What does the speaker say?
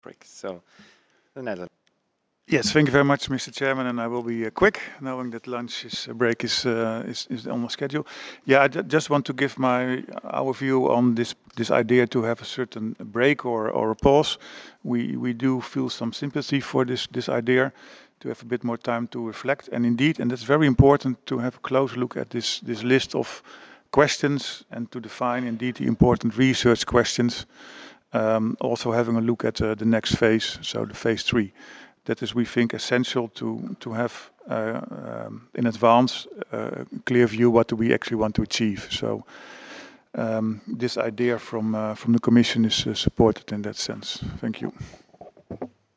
break. So the Netherlands. Yes, thank you very much, Mr. Chairman, and I will be quick, knowing that break is on the schedule. Yeah, just want to give our view on this idea to have a certain break or a pause. We do feel some sympathy for this idea to have a bit more time to reflect, and indeed, and that's very important to have a close look at this list of questions and to define indeed the important research questions. Also having a look at the next phase, so the phase 3. That is, we think, essential to have in advance a clear view what do we actually want to achieve. So this idea from the Commission is supported in that sense. Thank you.